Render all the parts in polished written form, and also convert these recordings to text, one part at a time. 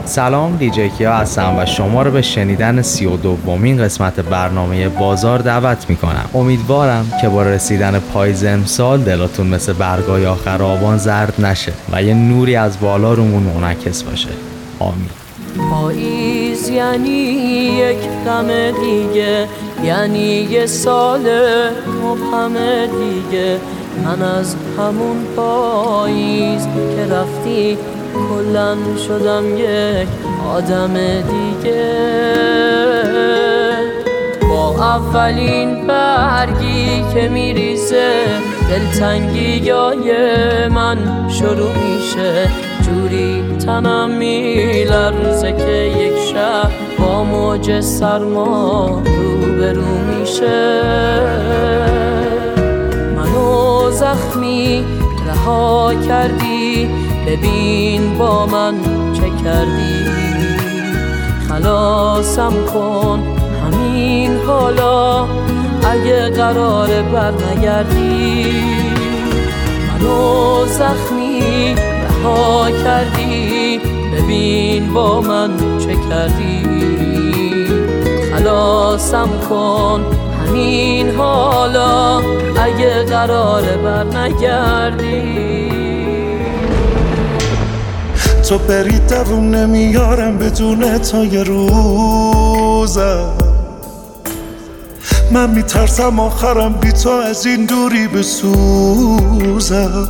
سلام، دیجی کیا هستم و شما رو به شنیدن 32مین قسمت برنامه بازار دعوت میکنم. امیدوارم که با رسیدن پاییز امسال دلاتون مثل برگای آخر آبان زرد نشه و یه نوری از بالا رومون منعکس باشه. آمین. پاییز یعنی یک غم دیگه، یعنی یه سال مبهم دیگه. من از همون پاییز که رفتی کلن شدم یک آدم دیگه. با اولین برگی که میریزه دلتنگیای من شروع میشه. جوری تنم میلرزه که یک شب با موج سرما روبرو میشه. منو زخمی رها کردی، ببین با من چه کردی. خلاصم کن همین حالا اگه قراره برنگردی. منو زخمی رها کردی، ببین با من چه کردی. خلاصم کن همین حالا اگه قراره برنگردی. تو بری دوون نمیارم بدون تا یه روزم. من میترسم آخرم بی تو از این دوری بسوزم.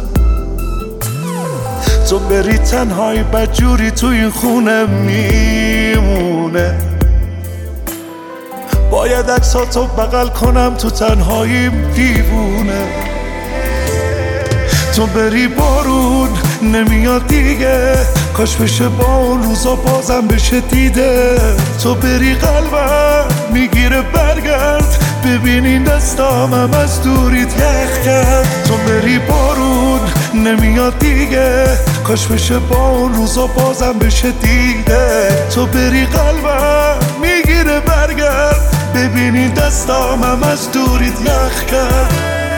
تو بری تنهایی بدجوری تو این خونه میمونه. باید عکساتو بغل کنم تو تنهاییم دیوونه. تو بری بارون نمیاد دیگه، کاش بشه با اون روزا بازم بشه دیده. تو بری قلبم میگیره برگرد، ببین این دستامم از دوریت یخ کرد. تو بری بارون نمیاد دیگه، کاش بشه با اون روزا بازم بشه دیده. تو بری قلبم میگیره برگرد، ببین این دستامم از دوریت یخ کرد.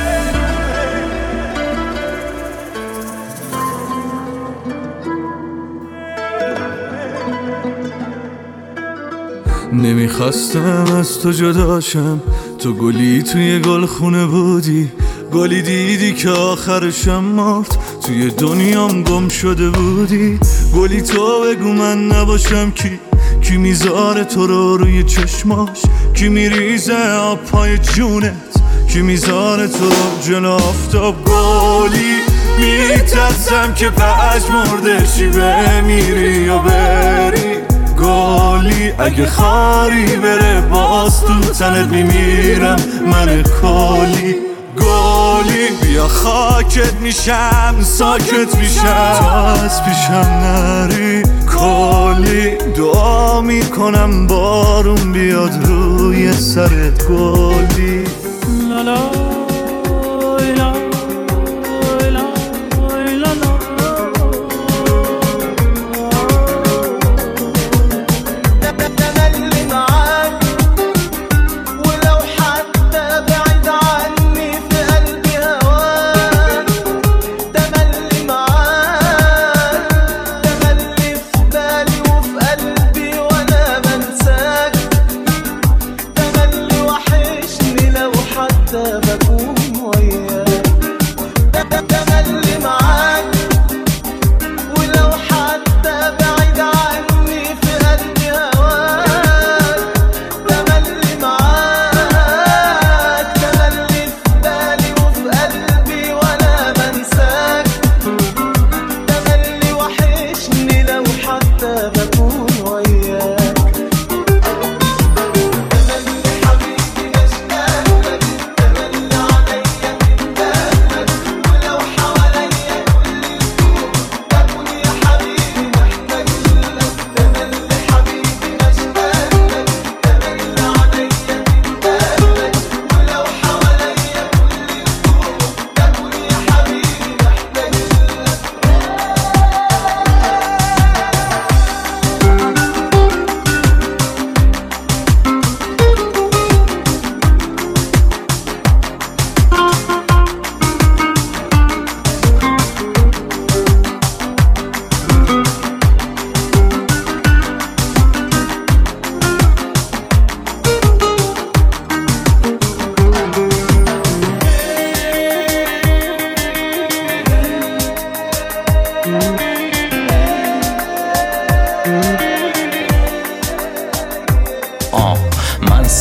نمیخواستم از تو جداشم، تو گلی توی گلخونه بودی. گلی دیدی که آخرشم مرد، توی دنیام گم شده بودی. گلی تو بگو من نباشم کی میذاره تو رو روی چشماش، کی میریزه آب پای جونت، کی میذاره تو رو جلو آفتاب. گلی میترسم که پژمرده شی بمیری و بری. گلی اگه خاری بره باز تو تنت میمیرم من کلی. گلی بیا خاکت میشم ساکت میشم تو از پیشم نری. کلی دعا میکنم بارون بیاد روی سرت. گلی لالا بكون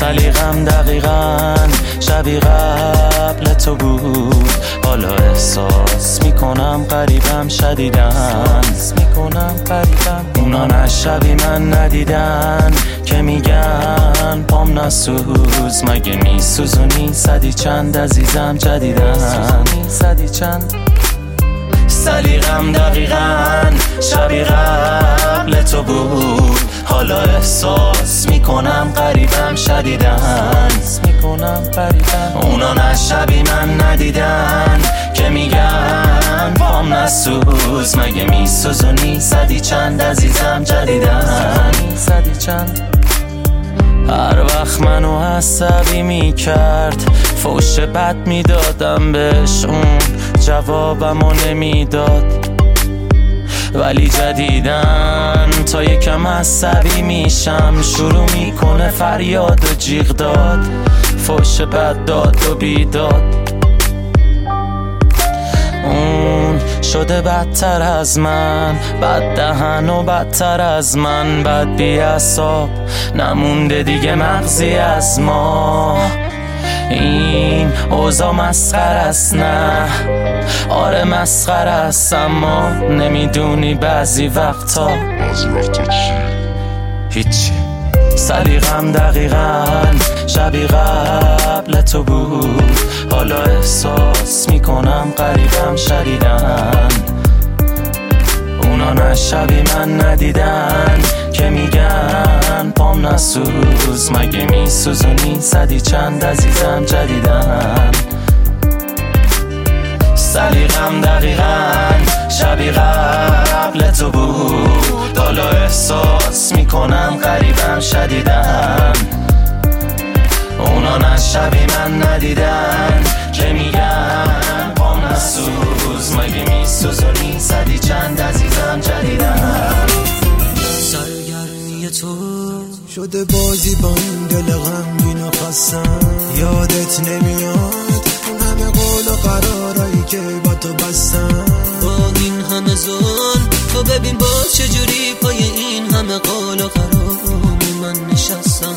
سلیقم دقیقاً شبیه قبل تو بود، حالا احساس میکنم قریبم شدیدن، اونا نه شبیه من ندیدن که میگن پام نسوز، مگه میسوزونی صدی چند عزیزم جدیدن، صدی چند. سلیقم دقیقاً شبیه قبل تو بود، حالا احساس میکنم قریبم شدیدن، اونا نه شبیه من ندیدن که میگن پام نسوز، مگه میسوزونی صدی چند عزیزم جدیدن، صدی چند. هر وقت منو عصبی میکرد فوش بد میدادم بهش، اون جوابمو نمیداد، ولی جدیدن تا یکم عصبی میشم شروع میکنه فریاد و جیغ داد، فوش بد داد و بیداد. اون شده بدتر از من، بد دهن و بدتر از من، بد بی اعصاب، نمونده دیگه مغزی از ما. این اوضاع مسخره است، نه آره مسخره است، اما نمیدونی بعضی وقتا چی؟ هیچی. سلیقم دقیقاً شبیه قبل تو بود، حالا احساس میکنم قریبم شدیدن، اونا نه شبیه من ندیدن که میگن پام نسوز، مگه میسوزونی صدی چند عزیزم جدیدن. سلیقم دقیقاً شبیه قبل تو بود، حالا احساس میکنم قریبم شدیدن، اونا نه شبیه من ندیدن که میگن پام نسوز، مگه میسوزونی صدی چند عزیزم جدیدن. سرگرمی تو شده بازی با این دل غمگین و خستم، یادت نمیاد اون همه قول و قرارایی که با تو بستم، با این همه ظلم تو ببین با چجوری پای این همه قول و قرار من نشستم.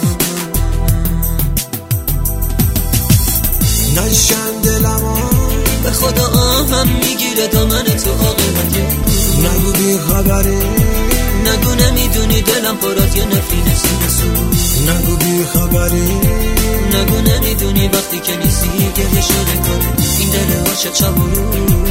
نشن دلم به خدا آهم میگیره دامن تو عاقبت، نگو بی خبری، نگو نمیدونی دلم پر از یه نفرین سینسو، نگو بی خبری، نگو نمیدونی وقتی که نیستی گریه شده کنه این دل عاشق شب و روز.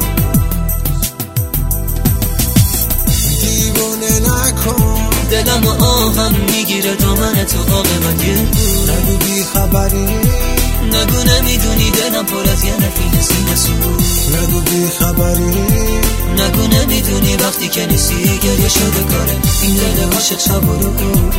دیوانه نکن دلم و آهم میگیره دامن تو عاقبت، نگو بی خبری، نگو نمیدونی دلم پر از یه نفرین سینسو، نگو بی خبری، نگو نمیدونی وقتی که نیستی گریه شده کاره این دل عاشق شب و روز.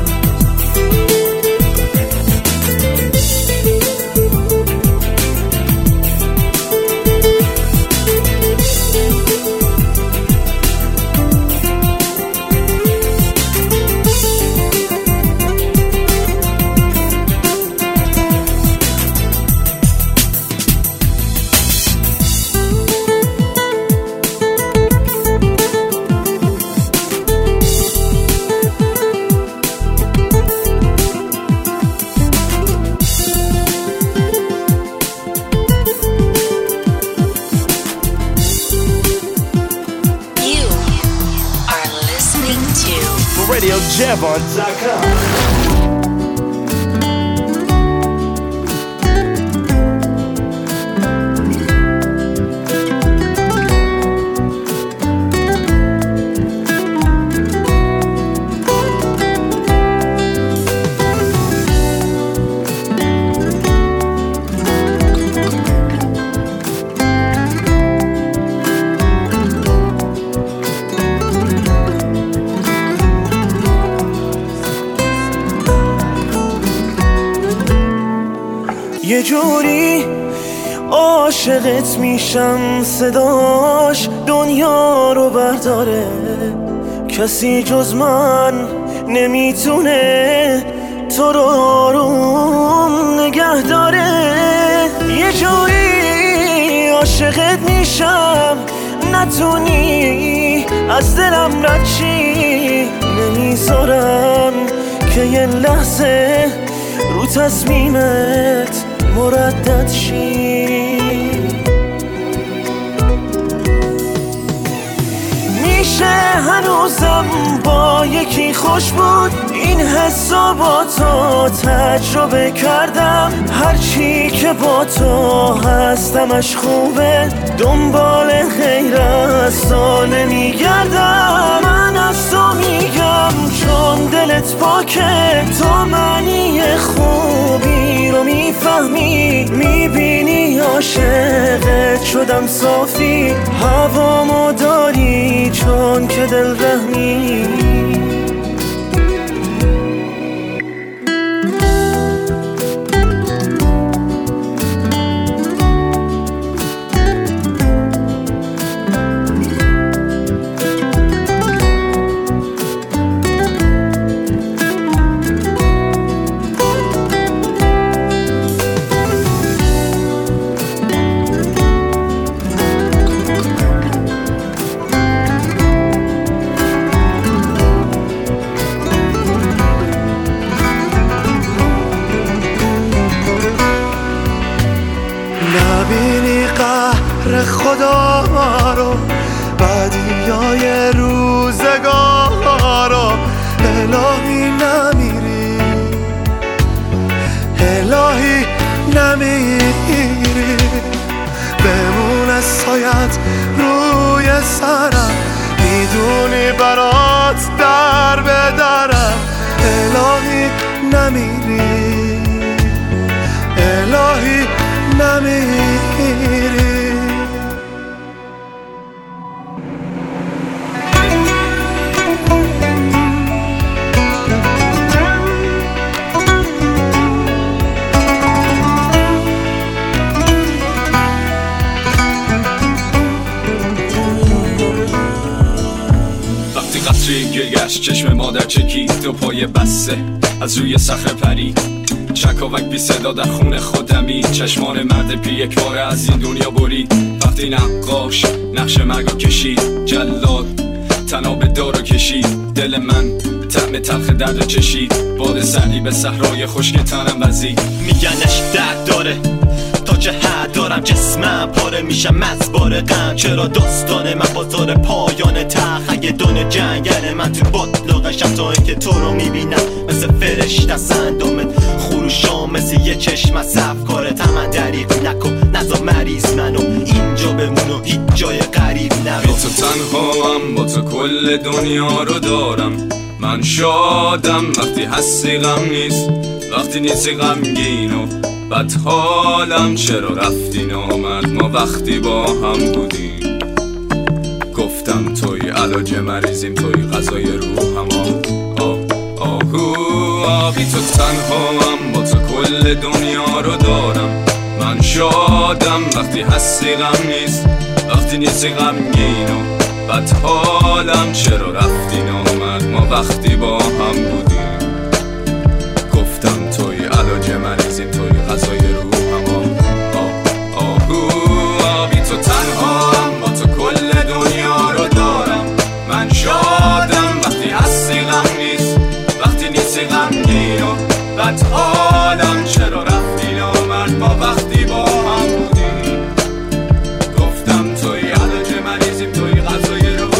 RadioJevon.com. یه جوری عاشقت میشم صداش دنیا رو برداره، کسی جز من نمیتونه تو رو آروم نگه داره. یه جوری عاشقت میشم نتونی از دلم رد چی، نمیذارم که یه لحظه تصمیمت مردد شی. میشه هنوزم با یکی خوش بود، این حسا با تو تجربه کردم. هرچی که با تو هستمش خوبه، دنبال غیر از تو نمیگردم. من از تو میگم چون دلت پاکه، تو معنی خوبی رو میفهمی، میبینی عاشقت شدم صافی. هوامو داری چون که دل رحمی. نبینی قهر خدا رو، بدیای روزگار رو، الهی نمیری، الهی نمیری. بمونه سایت روی سرم، میدونی برات در بدرم. الهی نمیری، الهی نمیری. وقتی قطری گرگشت چشم مادر چکید، دو پای بسته از روی صخره پرید. چکاوک بی صدا در خون خودمی، چشمان مرد پی یک بار از این دنیا برید. وقتی نقاش نقش مرگو کشید، جلاد تناب دارو کشید. دل من طعم تلخ درد چشید، باد سردی به صحرای خشک تنم وزید. میگنش درد داره تا چه حد دارم، جسمم پاره میشم از بار غم. چرا داستان من بازار پایان تخ، اگه دونه جنگل من تو باطلاقشم، تا اینکه تو رو میبینم مثل فرشته سندامت خروشام، مثل یه چشم صف کارت. من دریق نکن نزا مریض منو اینجا بمونو، هیچ جای غریب نرو. بی تو تنها هم با تو کل دنیا رو دارم. من شادم وقتی هستی، غم نیست وقتی نیستی غمگین و بد حالم. چرا رفتی نامد ما وقتی با هم بودیم. گفتم توی علاج مریضیم، توی غذای روحم. بی تو تنها هم با تو کل دنیا رو دارم. من شادم وقتی هستی، غم نیست وقتی نیستی غمگین و بد حالم. چرا رفتی نامد ما وقتی با هم بودیم. گفتم توی علاج مریضیم، توی غذای روحم. بی تو تنها هم با تو کل دنیا رو دارم. من شادم وقتی هستی، غم نیست وقتی نیستی غمگین و بد حالم. چرا رفتی نامد ما وقتی با هم بودیم. گفتم توی علاج مریضیم، توی غذای روحم.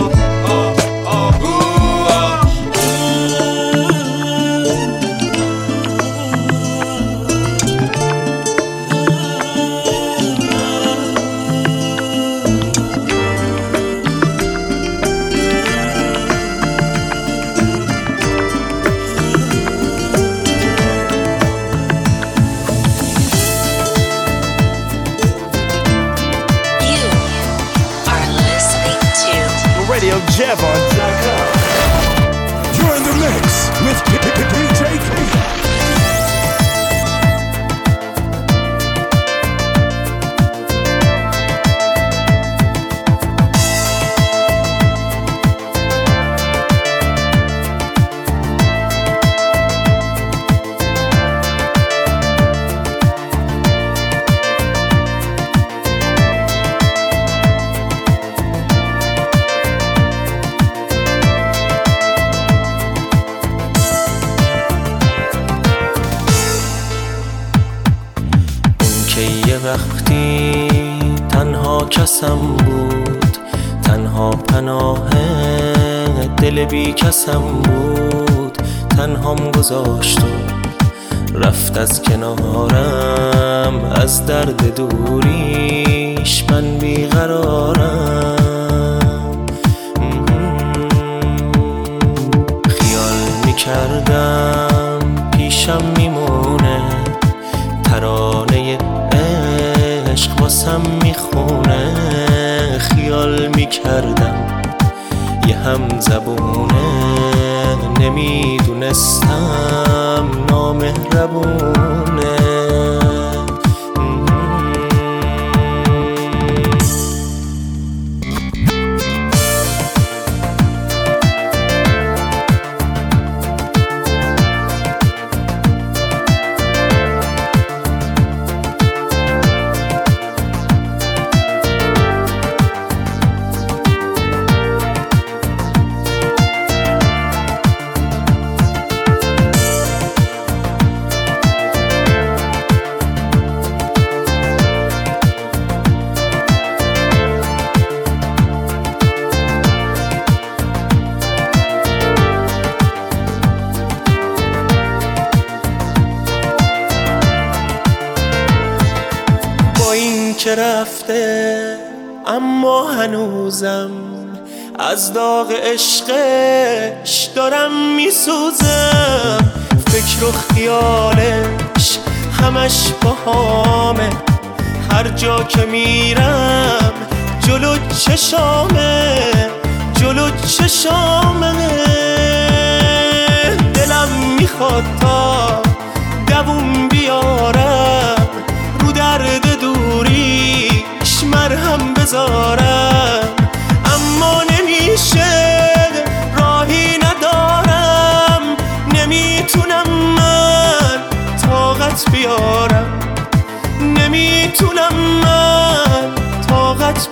RadioJevon.com. You're in the mix with DJ K. کسم بود، تنها پناه دل بی کسم بود. تنهام گذاشت و رفت از کنارم، از درد دوریش من بیقرارم. خیال میکردم پیشم میمونه، ترانه عشق واسم میخونه. خیال میکردم یه هم زبونه، نمیدونستم نامهربونه. که رفته اما هنوزم از داغ عشقش دارم میسوزم. فکر و خیالش همش باهامه، هر جا که میرم جلو چشامه، جلو چشامه. دلم میخواد تا دووم بیارم، رو درد دوریش مرهم بذارم. اما نمیشه، راهی ندارم، نمیتونم من طاقت بیارم، نمیتونم من طاقت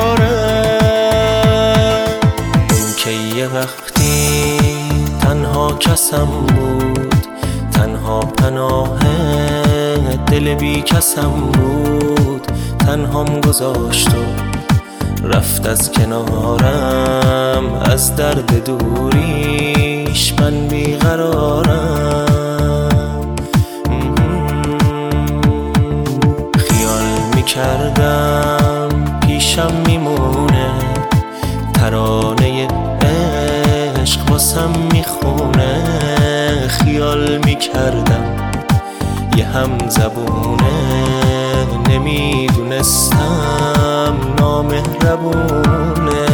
بیارم. این که یه وقتی تنها کسم بود، تنها پناه دل بی کسم بود. تنهام گذاشت و رفت از کنارم، از درد دوریش من بیقرارم. خیال میکردم پیشم میمونه، ترانه عشق واسم میخونه. خیال میکردم یه هم زبونه، نمیدونستم نامهربونه.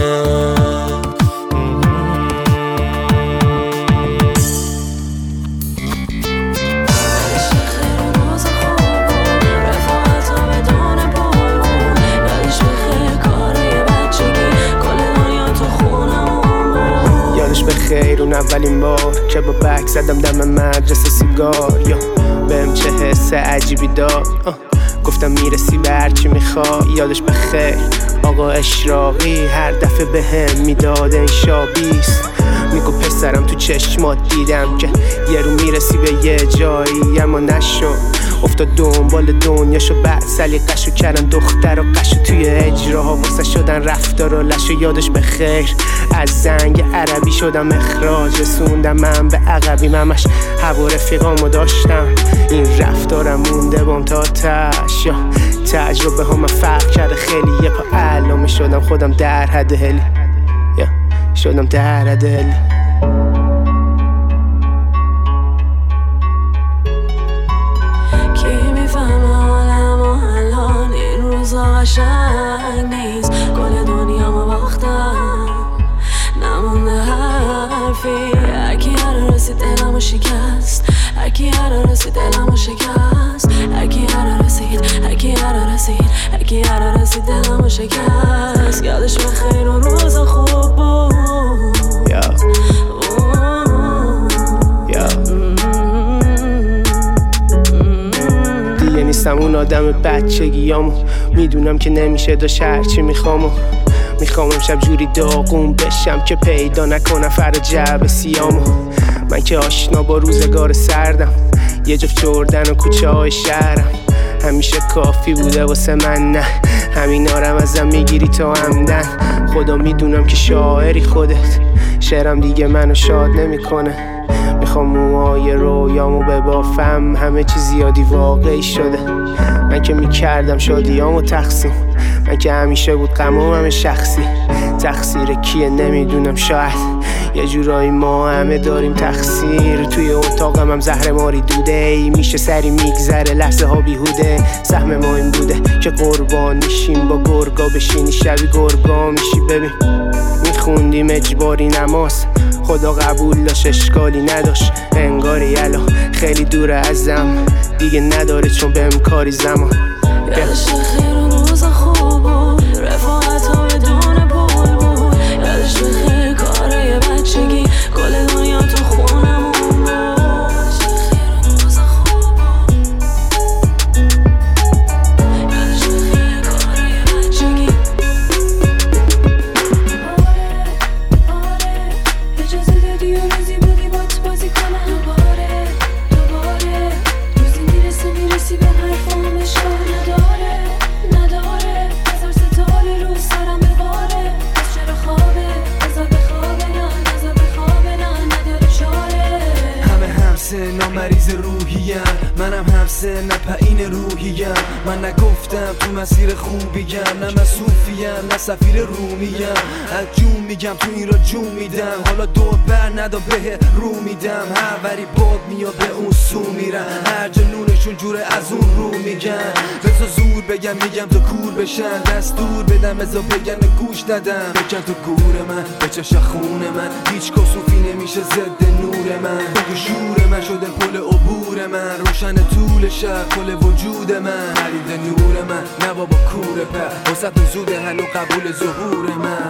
یادش به خیر اون اولین بار که با بک زدم دم مدرسه سیگار، یا بهم چه حس عجیبی داد، گفتم میرسی به هرچی میخوای. یادش به خیر آقا اشراقی هر دفعه به هم میداد این شابیست، میگو پسرم تو چشمات دیدم که یه رو میرسی به یه جایی، اما نشد. افتاد دنبال دنیاشو، بعد سلیقشو کردن دختر و قشو، توی اجراها واسه شدن رفتار و لشو. یادش به خیر از زنگ عربی شدم اخراج، رسوندم من به عقبی، همش هوا رفیقامو داشتم. این رفتارم مونده بام تا تش، یا تجربه ها من فرق کرده خیلی. یه پا علامه شدم خودم در حد هلی، یا شدم در حد هلی. قشنگ نیست، کل دنیا ما باختم، نمونده حرفی. هرکی هر رسید دلمو شکست، هرکی هر رسید دلمو شکست، هرکی هر رسید، هرکی هر رسید، هرکی هر رسید دلمو شکست. یادش بخیر و روز خوب بود. دیگه نیستم اون آدم بچگیامو، میدونم که نمیشه داشت هرچی میخوام امشب جوری داغون بشم که پیدا نکنم فردا جعب سیامو. من که آشنا با روزگار سردم، یه جفت جردن و کوچه های شهرم، همیشه کافی بوده واسه من، نه همین آرم ازم میگیری تا همدن. خدا میدونم که شاعری خودت، شعرم دیگه منو شاد نمیکنه. میخوام موهای رویامو ببافم، همه چی زیادی واقعی شده. من که میکردم شادیامو تقسیم، من که همیشه بود غمم همه شخصی. تقصیر کیه نمیدونم، شاید یه جورایی ما همه داریم تقصیر. توی اتاقم هم زهر ماری دوده، ای میشه سری میگذره لحظه ها بیهوده. سهم ما این بوده که قربان میشیم با گرگا، بشینی شبی گرگا میشی. ببین میخوندیم اجباری نماز، خدا قبول داشت اشکالی نداشت. انگاری الان خیلی دوره ازم، دیگه نداره چون بهم کاری زمان. یادش بخیر اون روزا خوب بود، رفاقت ها بدون پول بود. یادش بخیر کارای بچگی، کل دنیا تو خونمون بود. یادش بخیر اون روزا خوب بود، یادش بخیر کارای بچگی. آره اجازه دادی و روزی بودی بات بازی کنم. دوباره روزی میرسی به حرفام اشکال نداره. هزار ستاره رو سرم بباره. پس چرا خوابه بذار بخوابه، نه بخوابه، نه نداره چاره. همه همسن مریض روحیم، منم همسن پایین روحیم. من نگفتم تو مسیر خوبیم، نه من صوفیم نه سفیر رومیم. از جون میگم تو این را جون میدم، حالا دور بر ندا به رو میدم. هر وری باد میاد به اون سو میرم، هر جنونشون جوره از اون رو میگن. بذار زور بگم میگم تو کور بشن، دستور بدم بذار بگم گوش ندم. بکن تو گور من بچش خون من، هیچ کسوفی نمیشه ضد نور من. بگو شور من شده پل عبور من، روشن طول شب کل وجود من. خرید نور من نه بابا کوره پر، وسط زوده هنو قبول ظهور من.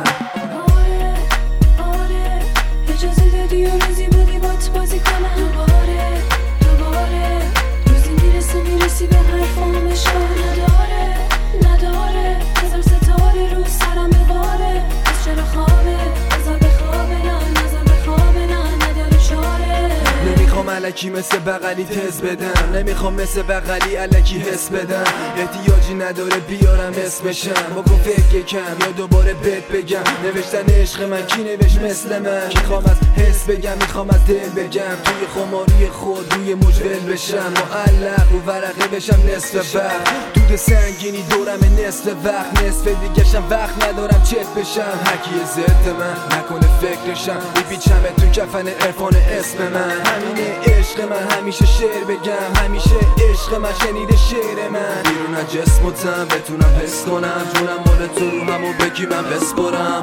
آره اجازه دادی و روزی بودی بات بازی کنم. دوباره روزی میرسی به حرفام اشکال نداره. هزار ستاره رو سرم بباره. پس چرا خوابه بذار بخوابه، نذار بخوابه، نه نداره چاره. نمیخوام الکی مثل بغلی تز بدم، نمیخوام مثل بغلی الکی حس بدم. احتیاجی نداره بیارم اسمشم، بکن فکر کم یا دوباره بهت بگم. نوشتن عشق من کی نوشت مثل من؟ میخوام از حس بگم، میخوام از دل بگم. توی خماری خود روی مجول بشم، معلق رو ورقه بشم نصف وقت. دود سنگینی دورم نصف وقت، نصف دیگه‌شم وقت ندارم چت بشم. هرکی ضد من نکنه فکرشم، میپیچم تو کفن عرفان اسم من. همینه عشق من همیشه شعر بگم، همیشه عشق من شنیده شعر من. بیرون از جسم و تن بتونم حس کنم، جونم مال تو رو همو بگی من بسپرم.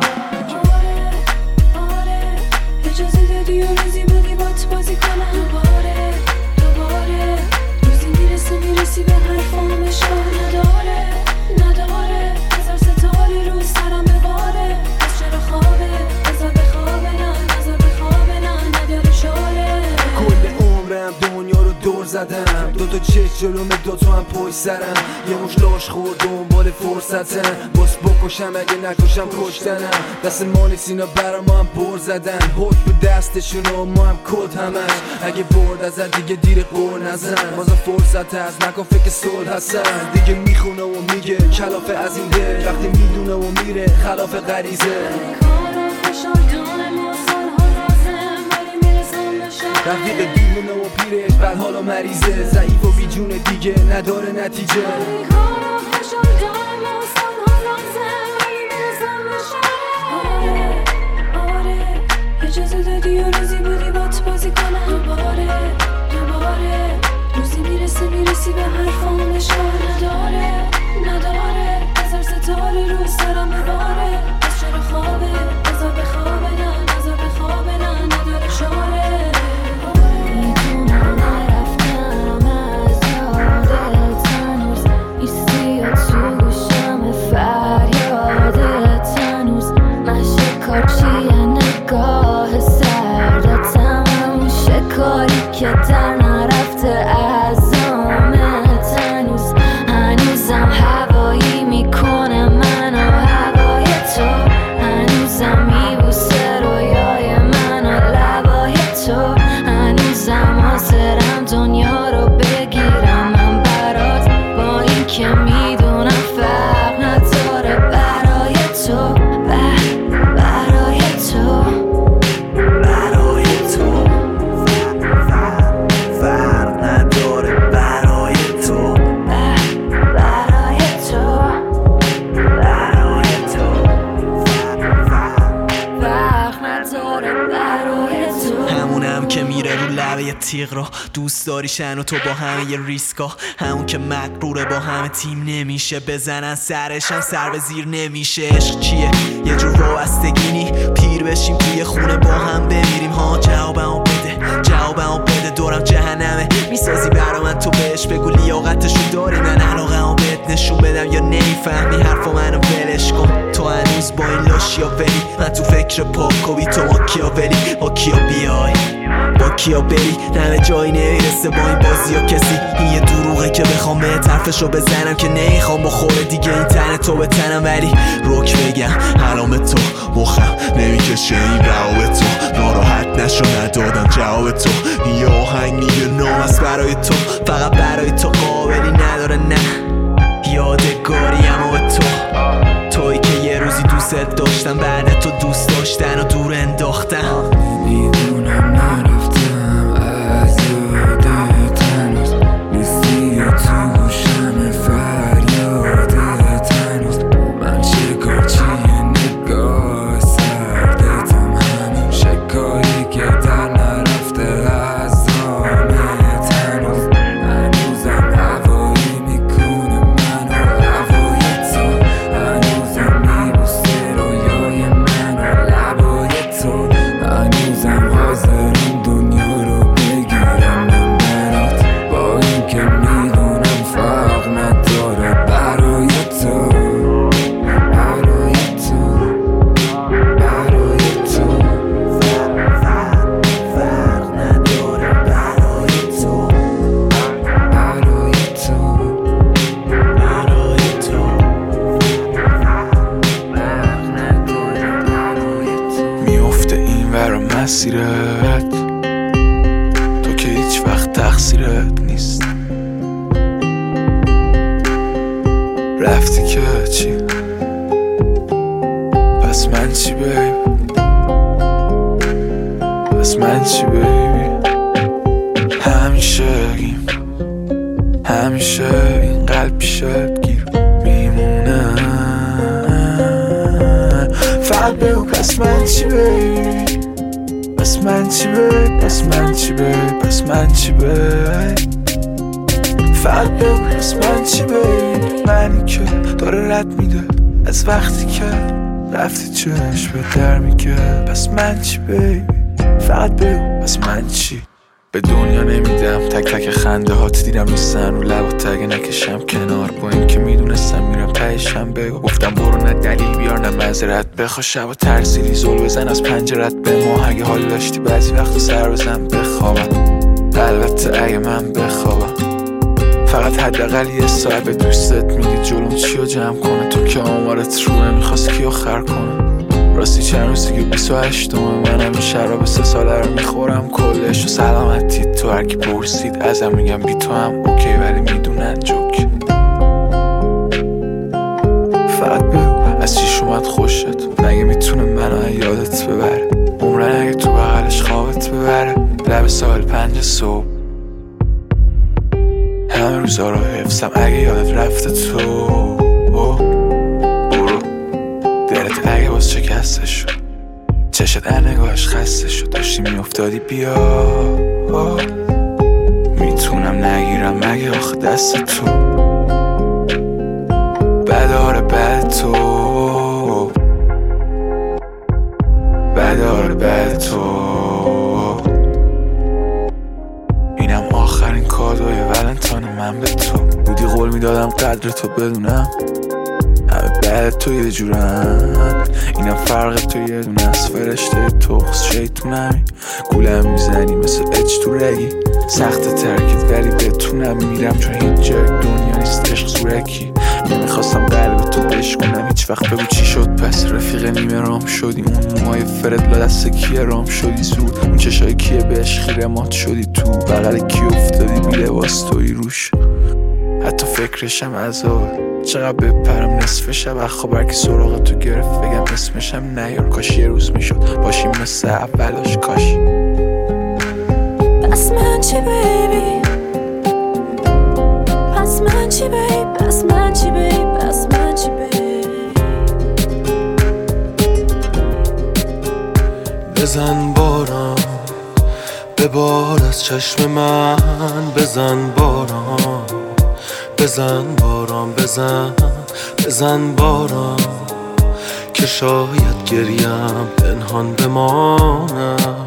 آره اجازه دادی و روزی بودی بات بازی کنم. دوباره روزی میرسی به حرفام اشکال نداره. هزار ستاره رو سرم بباره. پس چرا خوابه بذار بخوابه، نذار بخوابه، نه نداره چاره. کل عمرم دنیا رو دور زدم، دوتا چشم جلوم دوتا هم پشت سرم. یه مش لاش خورد دنبال فرصتم، باس بکشم اگه نکشم کشتنم. دست ما نیست اینا برا ما هم بر زدن، حکم به دستشون و ما هم کد همش. اگه برد ازن دیگه دیر قور نزن، بازم فرصت هست نکن فکر صلح هستن. دیگه میخونه و میگه کلافه از این دل، وقتی میدونه و میره خلاف غریزه. رفیق دیوونه و پیرش بعد حالا مریضه، ضعیف و بی جون دیگه نداره نتیجه. آره اجازه دادی و روزی بودی بات بازی کنم. دوباره روزی میرسی به حرفام اشکال نداره. هزار ستاره رو سرم بباره. پس چرا خوابه بذار بخوابه، نذار بخوابه، نداره چاره. که در نرفته از آمت هنوزم هوایی میکنه من و هوای تو، هنوزم میبوسه رویای من و لبای تو، هنوزم حاضرم دنیا رو بگیرم من برات با برای تو. همونم که میره رو لبه تیغ رو دوست داریشن و تو با همه ی ریسکا، همون که مغروره با همه تیم نمیشه، بزنن سرشم سر به زیر نمیشه. عشق چیه؟ یه جور وابستگی، پیر بشیم توی خونه با هم بمیریم ها. جوابمو بده دورم جهنمه، میسازی برا من تو بهش بگو لیاقتشو داری، من علاقه‌مو بهت نشون بدم یا نمیفهمی حرفو منو ولش کن. تو هنوز با این لاشیا ولی من تو فکر پاکوبی، تو ما کیا ولی با کیا بیای با کیا بری، همه جایی نمیرسه با این بازی ها کسی. این یه دروغه که بخوام به طرفشو بزنم که نمیخوام بخوره دیگه این تن تو به تنم، ولی روک بگم حرام تو مخم نمیکشه این رواب تو، ناراحت نشو ندادم جواب تو. این یه آهنگ یه نام است برای تو، فقط برای تو قابلی نداره نه یادگاریم و تو، تویی که یه روزی دوست داشتم بعد تو دوست داشتن و دور انداختم. میدونم نرفتم از یادت هنوز، نیستی یا تو گوشم فریادت هنوز، من چکار چیه نگاه سردتم همون شکایی که در نرفته از دامت هنوز، هنوزم هوایی میکنه منو هوای تو، هنوزم میبوسه رویای منو لبای تو، هنوزم حاضرم دنیا رو بگیرم من برات، با این که میدونم فرق نداره برای تو، برای تو، برای تو، فرق نداره برای تو، برای تو، برای تو، فرق نداره برای تو. میفته این ور مسیرت تو که هیچ وقت تقصیرت نیست، رفتی که چی پس من چی بیبی، پس من چی بیبی، همیشه این قلب پیشت گیر میمونه، فقط بگو پس من چی بیبی، پس من چی بیبی، پس من چی بیبی، پس من چی بیبی، فقط بگو پس من چی بیبی، منی که داره رد میده از وقتی که رفتی چشم به در میگه، پس من چی بیبی، فقط بگو پس من چی. به دنیا نمیدم تک تک خنده هات دیدم نیستن رو لب و تگه نکشم کنار، با این که میدونستم میرم تهشم بگو، گفتم برو نه دلیل بیار نه معذرت بخوا، شب و ترسیدی زل بزن از پنجرت به ما، اگه حال داشتی بعضی وقت سر بزن بخوابم، البته اگه من بخوابم، فقط حداقل یه ساعت به دوستت میگی جلوم چیو جمع کنه، تو که آمارت روه میخواست کیو خر کنه، راستی چند روزی که 28 منم این شراب 3 ساله رو میخورم کلش و سلامتی، تو هرکی پرسید ازم میگم بی تو هم اوکی ولی میدونن جوک، فقط بگو از چیش اومد خوشت، مگه میتونه منو یادت ببره، عمرن اگه تو بغلش خوابت ببره، لب سال 5 صبح همه روزا رو حفظم، اگه یادت رفته تو برو، دلت اگه باز شکسته شد، چشت در نگاهش خسته شد، داشتی میافتادی بیا، میتونم نگیرم مگه آخه دست تو، بداره بد تو، بداره بد تو، اینم آخرین کادوی ولنتاین من به تو، بودی قول میدادم قدر تو بدونم، همه بعد تو یه جورن، اینم فرق تو یه دونه از فرشته تخص شیطونمی، گولم میزنی مثل اج تو رگی، سخت ترکت ولی بتونم میرم چون هیچ جای دنیا نیست عشق زورکی، نمیخواستم قلب تو بشکنم هیچ وقت، بگو چی شد پس رفیق نیمه رام شدی، اون موهای فرد لا دست کیه رام شدی زود، اون چشای کیه بهش خیره مات شدی، تو بغل کی افتادی بی لباس توی روش، حتی فکرشم عذاب، چقدر بپرم نصف شب خواب هرکی سراغ تو گرفت بگم اسمشم نیار، کاش یه روز میشد باشیم مثل اولاش، کاش. پس من چی بیبی، پس من چی بیبی، پس من چی بیبی، پس من چی بیبی، بزن باران ببار از چشم من، بزن باران بزن باران بزن باران که شاید گریم پنهان بمانم.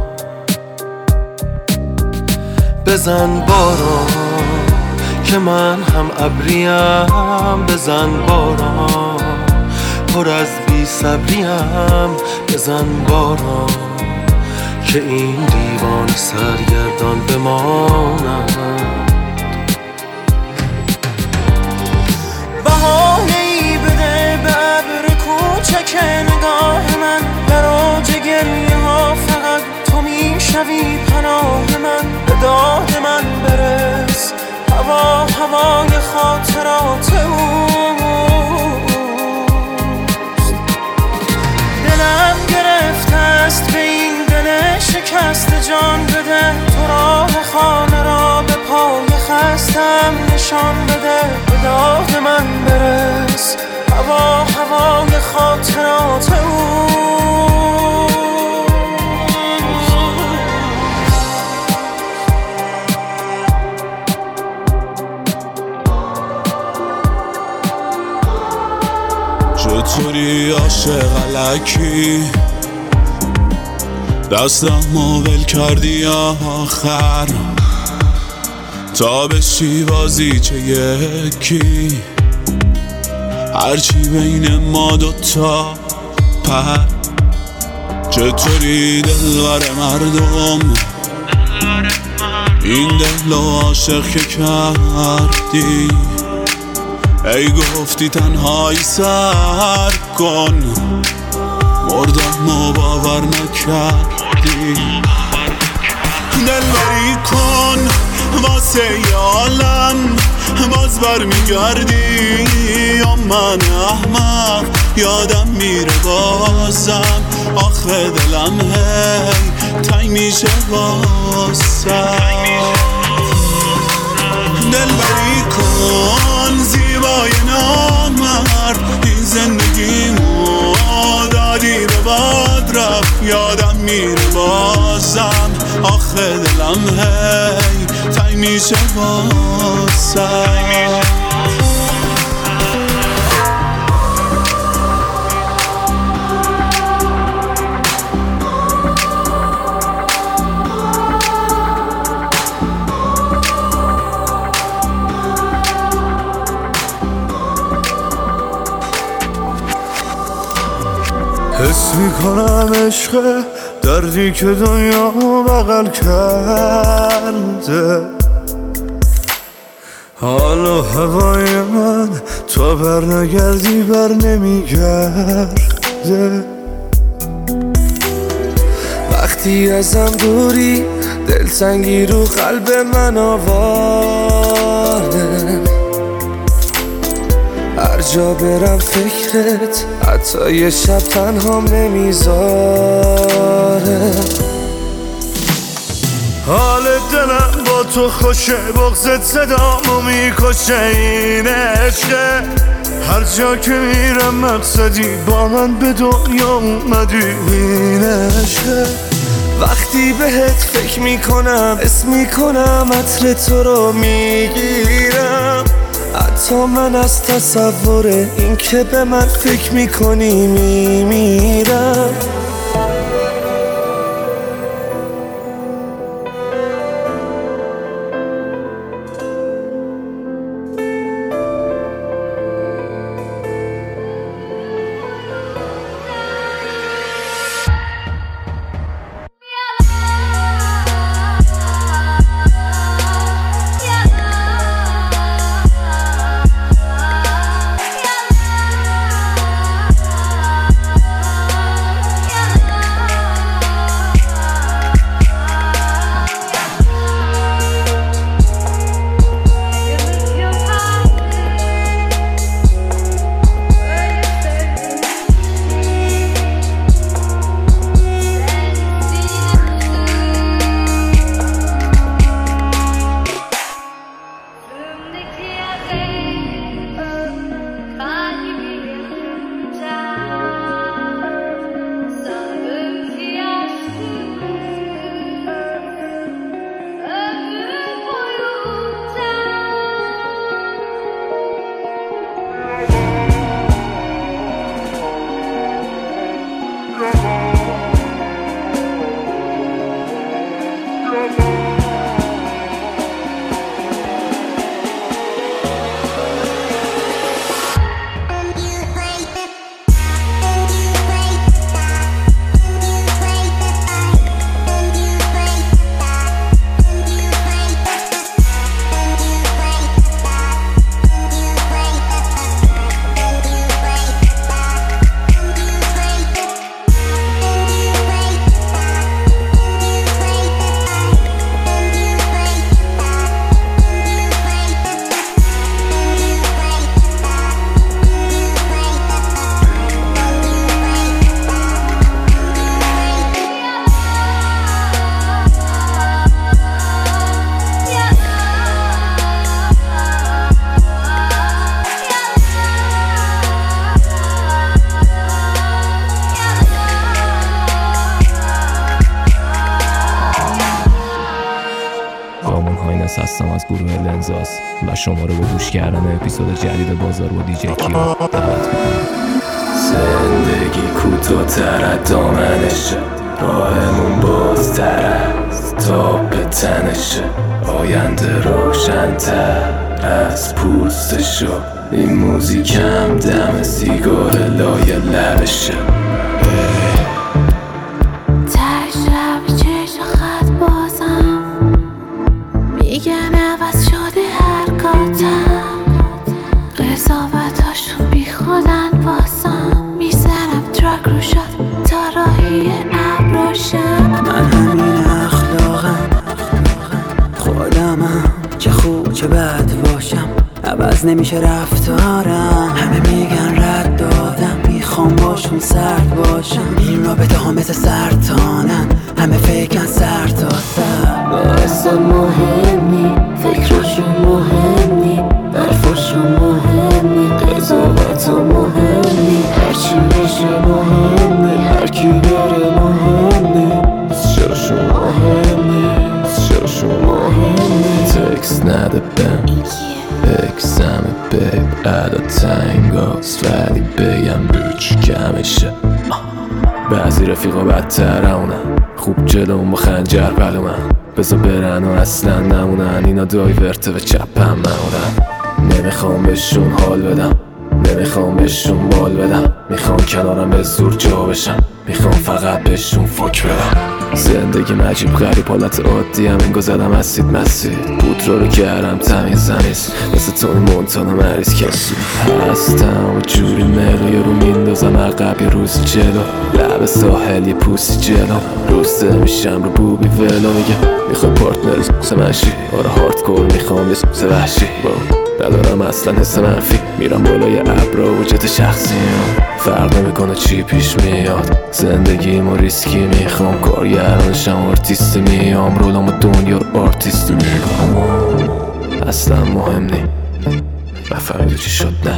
بزن باران که من هم ابریم، بزن باران پر از بی صبریم، بزن باران که این دیوان سرگردان بمانم. بهانه‌ای بده به ابر کوچک نگاه من، در اوج گریه ها فقط تو میشوی پناه من. به داد من برس هوای خاطرات اوست. دلم گرفته است به این دل شکست، جان بده تو راه خانه را به پای خستم نشان بده. به داد من برس هوای خاطرات اوست. چطوری عاشق الکی دستم ول کردی آخر، تا بشی بازی چه یکی، هرچی بین ما دوتا پر. چطوری دلبر مردم این دل و عاشق که کردی، ای گفتی تنهایی سر کن، مردم و باور نکردی. دلبری کن واسه عالم باز برمیگردی، یا من احمق یادم میره بازم، آخه دلم هی تنگ میشه واسم. دلبری کن زیبای نامرد، این زندگیمو دادی به باد رفت، یادم میره بازم، آخه دلم هی تنگ میشه واسم. حس میکنم عشق دردی که دنیا بغل کرده، حالا هوای من تو بر نگردی بر نمیگرده. وقتی ازم دوری دلتنگی رو قلب من آواره، هر جا برم فکرت حتی یه شب تنهام نمیذاره. حال دلم با تو خوشه، بغضت صدامو میکشه، این عشقه هر جا که میرم مقصدی، با من به دنیا اومدی، این عشقه. وقتی بهت فکر میکنم اسم میکنم عطر تو رو میگیرم، حتی من از تصور این که به من فکر میکنی میمیرم. عباس هستم از گروه لنزاس و شما رو به گوش کردن اپیزود جدید بازار با دیجی کیا دعوت میکنم. زندگی کوتاه‌تر دامنشه، راهمون بازتر از تا به تنشه، آینده روشن‌تر از پوستشو، این موزیکم دم سیگار لای لبشه. نمیشه رفتارم، همه میگن رد دادم، میخوام باشون سرد باشم، این رابطه ها مثل سرطانن، همه فکرن سر تا سر. اصلا مهمی، فکراشون مهمی، برفاشون مهمی، قضاوتو مهمی، هرچی میشه مهمی، هرکی بره مهمی، چراشون مهمی، چراشون مهمی. تکس نده بهم اکسم بیب ادا تنگاست، ولی بگم روچ کمشه. بعضی رفیقا بدترونن، خوب جلوم با خنجر پلومن، بزا برن و اصلا نمونن، اینا دایورته و چپم مونن. نمیخوام بهشون حال بدم، نمیخوام بهشون بال بدم، میخوام کنارم به زور جا بشم، میخوام فقط بهشون فک بدم. زندگی مجیب غریب حالت عادی هم انگار زدم اسید مسید، پودرا رو کردم تمیز زمیز، مثل توی مونتانا مریض کسی هستم و جوری مقیه رو میندازم عقب یه روز جلو، لب ساحل یه پوسی جلو، روسته میشم رو بوبی ولو، میگه میخوای پارتنر سمشی، آره هاردکور میخوام یه سوز وحشی، ندارم اصلا حس منفی، میرم بالای ابرا و جت شخصیم، فرق نمیکنه چی پیش میاد، زندگیمو ریسکی میخوام، کارگرانشم آرتیستی میام، رولامو دنیا رو آرتیستی میگم، اصلا مهم نی، نفهمیدی چی شد نه،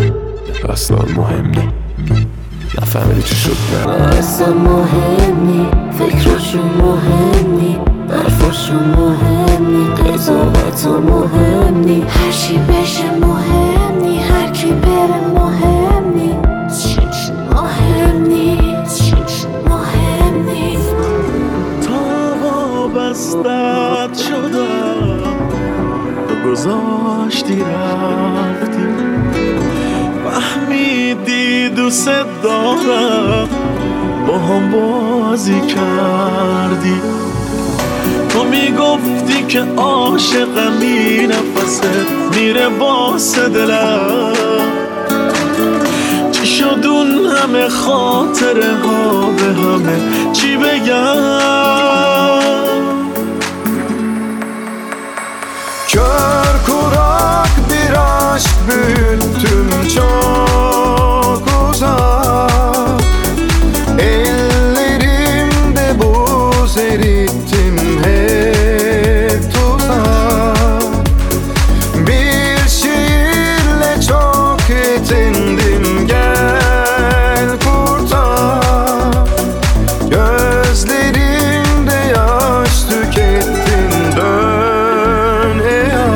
اصلا مهم نی، نفهمیدی چی شد نه. اصلا مهم نی، فکراشون مهم نی، برفاشون مهم نی، قضاوتو مهم نی، هرچی بشه مهم نی، هرکی بره مهم نی، مهم نی، مهم نی. تا وابستت شدم تو گذاشتی رفتی، فهمیدی دوست دارم با هم بازی کردی، تو میگفتی که عاشقمی، نفست میره واسه دلم، چی شد اون همه خاطره ها به همه چی بگم. Kör kurak bir aşk büyüttüm çok uzak, ellerimde buz erittim hep tuzak, bir şiirle çok yetindim, gel kurtar, gözlerimde yaş tükettin, dön ey aşk.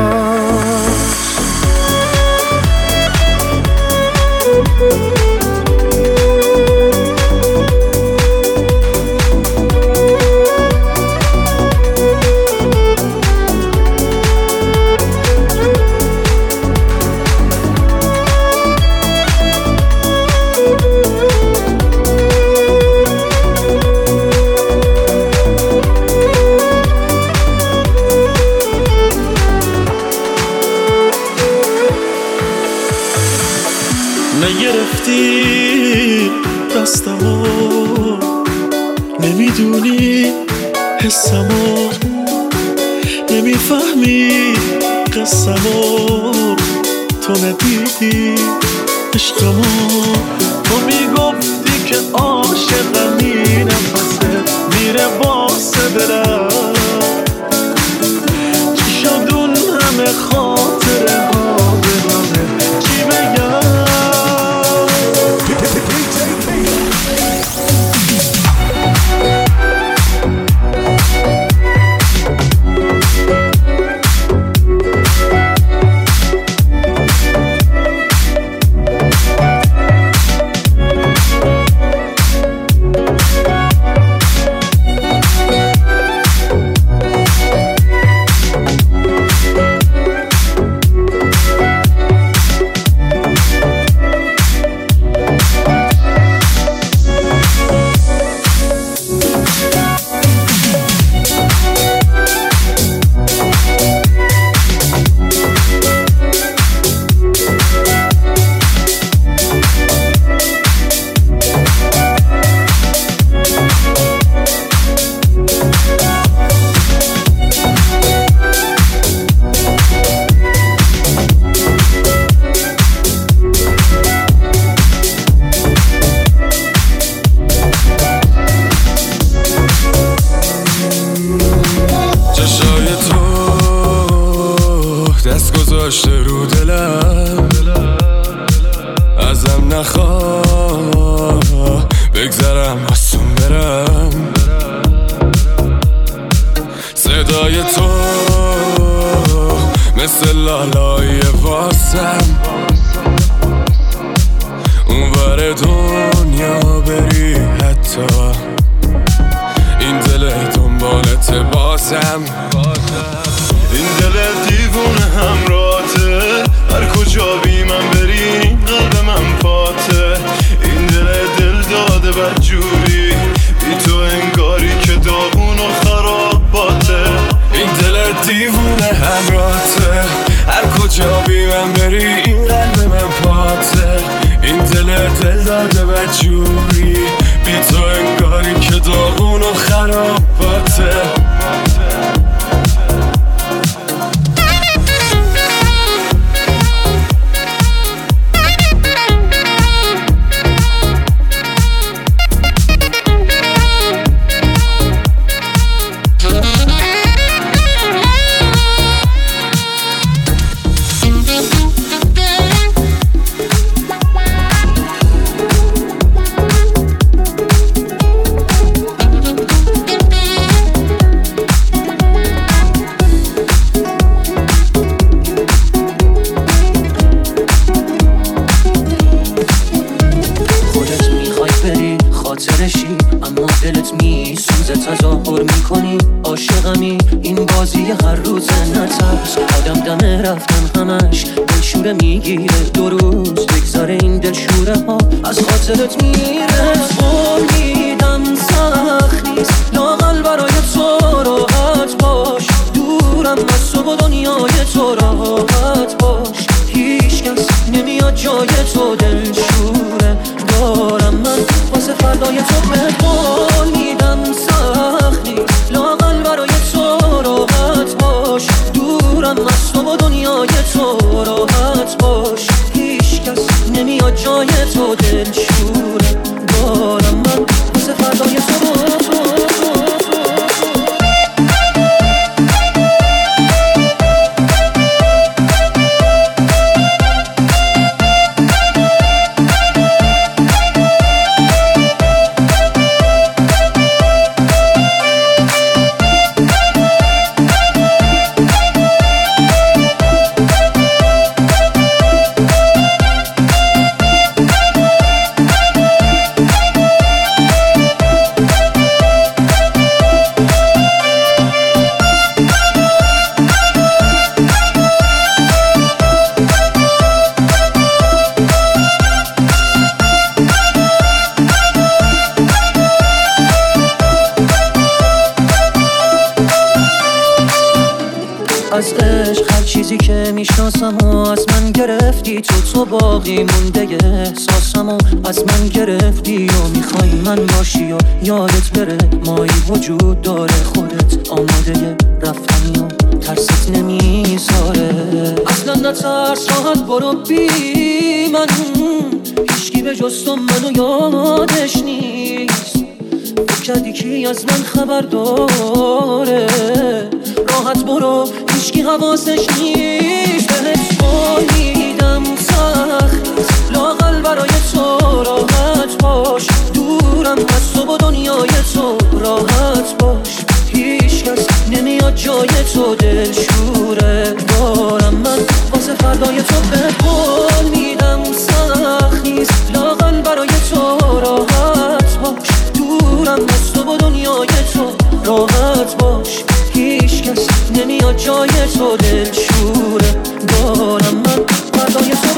نگرفتی دستمو، نمیدونی حسمو، نمیفهمی قصمو، تو ندیدی عشقمو، تو میگفتی که عاشقمی، نفست میره واسه دلم، چی شد اون همه خاطره ها به همه چی بگم. دست گذاشته رو دلم، ازم نخواه بگذرم آسون برم. صدای تو مثل لالای واسم، اون ور دنیا بری حتی این دل دنبالت بازم. این دل دیوونه همراته، هر کجا بی من بری قلب من پاته. این دل داده بدجوری بی تو انگاری که داغون و خراباته. این دل دیوونه همراته، هر کجا بی من بری این قلب من پاته. این دل داده بدجوری بی تو انگاری که داغون و خراباته. اما دلت میسوزه، تظاهر میکنی عاشقمی، این بازی هر روزه. نترس آدم دم رفتن همش دلشوره میگیره، 2 روز بگذاره این دلشوره ها از خاطرت میره. قول میدم سخت نیست لااقل برای تو راحت باش، دورم از تو و دنیای تو راحت باش. هیچ کس نمیاد جای تو، دلشوره دارم من واسه فردای تو. قول میدم سخت نیست لااقل برای تو راحت باش، دورم از تو و دنیای تو راحت باش. هیچ کس نمیاد جای تو، دلشوره دارم من واسه فردای تو. از عشق هر چیزی که میشناسم و از من گرفتی تو باقی مونده احساسم و از من گرفتی و میخوای من باشی و یادت بره مایی وجود داره، خودت آماده رفتنی و ترست نمیذاره. اصلا نترس راحت برو بی من، هیچکی به جز تو منو یادش نیست. فکر کردی کی از من خبر داره، راحت برو هیچکی حواسش نیست. بهت قول میدم سخت لااقل برای تو راحت باش، دورم از تو و دنیای تو راحت باش. هیچ کس نمیاد جای تو، دلشوره دارم من واسه فردای تو. بهت قول میدم سخت نیست لااقل برای تو راحت باش، دورم از تو و دنیای تو راحت باش. هیچ کس نمیاد جای تو، دلشوره دارم من فردای تو.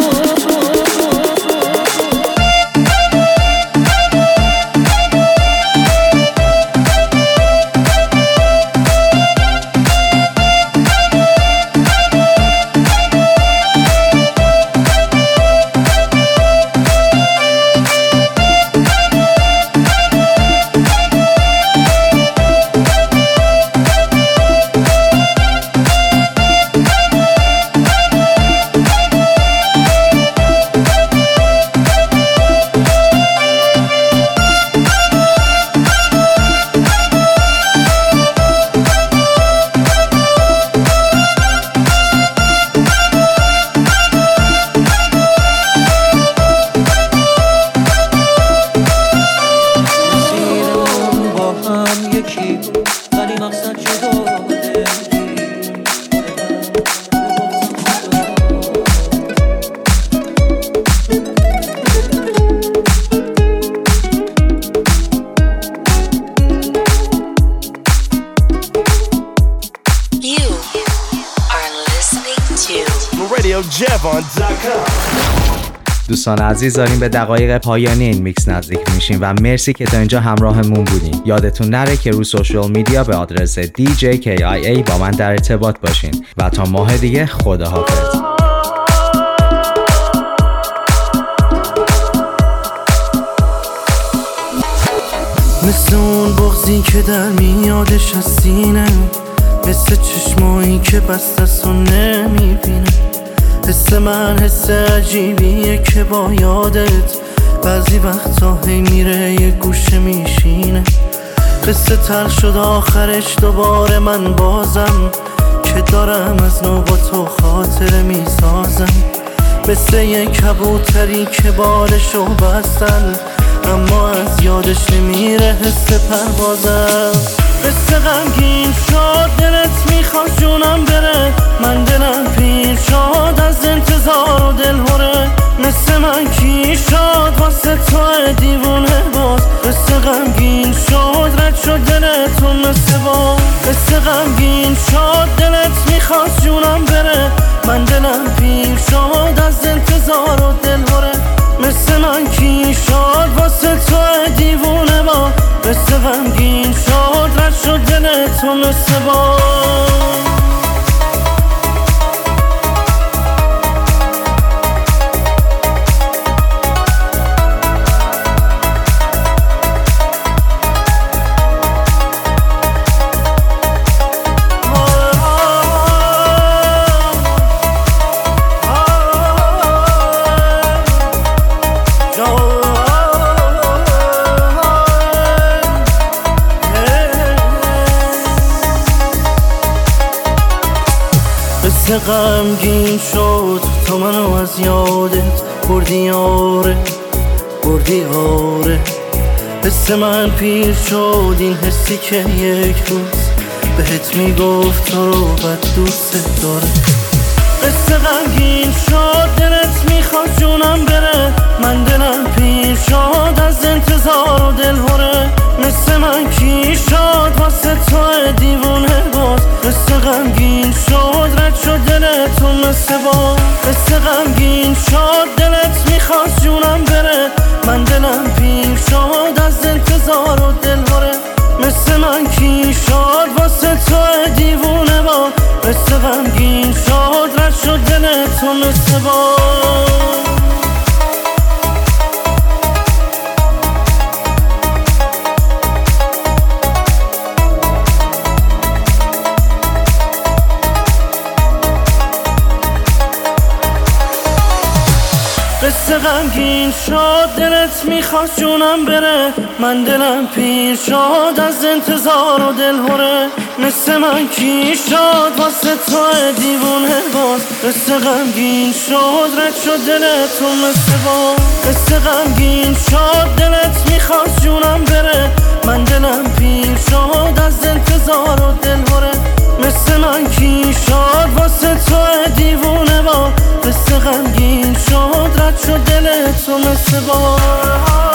یکی ولی مقصد جدا دوستان عزیز داریم به دقایق پایانی این میکس نزدیک میشیم و مرسی که تا اینجا همراهمون بودین. یادتون نره که رو سوشال میدیا به آدرس DJKIA با من در ارتباط باشین و تا ماه دیگه خداحافظ. مثل اون بغضی که در میادش از سینه، مثل چشمایی که بستست و نمیبینه. حس من حس عجیبیه که با یادت بعضی وقتا هی میره یه گوشه میشینه. قصه تلخ شد آخرش دوباره من بازم که دارم از نو با تو خاطره میسازم. مثل یه کبوتری که بالشو بستن اما از یادش نمیره حس پروازم. قصه غمگین شد دلت میخواد جونم بره، من دلم پیر شد از انتظار و دلهوره. مثل من کی شد واسه تو دیوونه باز. قصه غمگین شد رد شد دلتون مثل باز. قصه غمگین شد دلت میخواد جونم بره، من دلم پیر شد از انتظار و دلهوره. مثل من کی شد واسه تو دیوونه با. قصه غمگین شد رد شد دلتون مثل با. غمگین شد تو منو از یادت بردی آره بردی آره. حس من پیر شد این حسی که یک روز بهت میگفت تو رو بد دوست داره. قصه غمگین شد دلت میخواد جونم بره، من دلم پیر شد از انتظار و دلهوره. مثل من کی شد واسه تو دیوونه باز. قصه غمگین شد رد شد دلتون مثل باز. قصه غمگین شد دلت میخواد جونم بره، من دلم پیر شد از انتظار و دلهوره. مثل من کی شد واسه تو دیوونه با. قصه غمگین شد رد شد دلتون مثل باز. قصه غمگین شد دلت میخواد جونم بره، من دلم پیر شد از انتظار و دلهوره. مثل من کی شد واسه تو دیوونه باز. قصه غمگین شد رد شد دلتون مثل باز. قصه غمگین شد دلت میخواد جونم بره، من دلم پیر شد از انتظار و دلهوره. مثل من کی شد واسه تو دیوونه با. قصه غمگین شد رد شد دلتون مثل باز.